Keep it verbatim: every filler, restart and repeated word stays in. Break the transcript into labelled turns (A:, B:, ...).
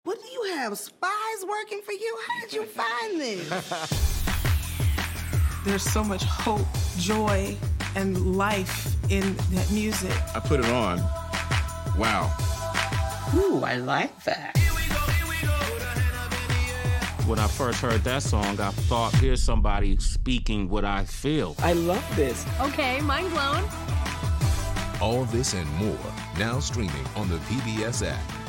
A: What do you have, spies working for you? How did you find this?
B: There's so much hope, joy, and life in that music.
C: I put it on. Wow.
D: Ooh, I like that.
E: When I first heard that song, I thought, here's somebody speaking what I feel.
D: I love this.
F: Okay, mind blown.
G: All this and more, now streaming on the P B S app.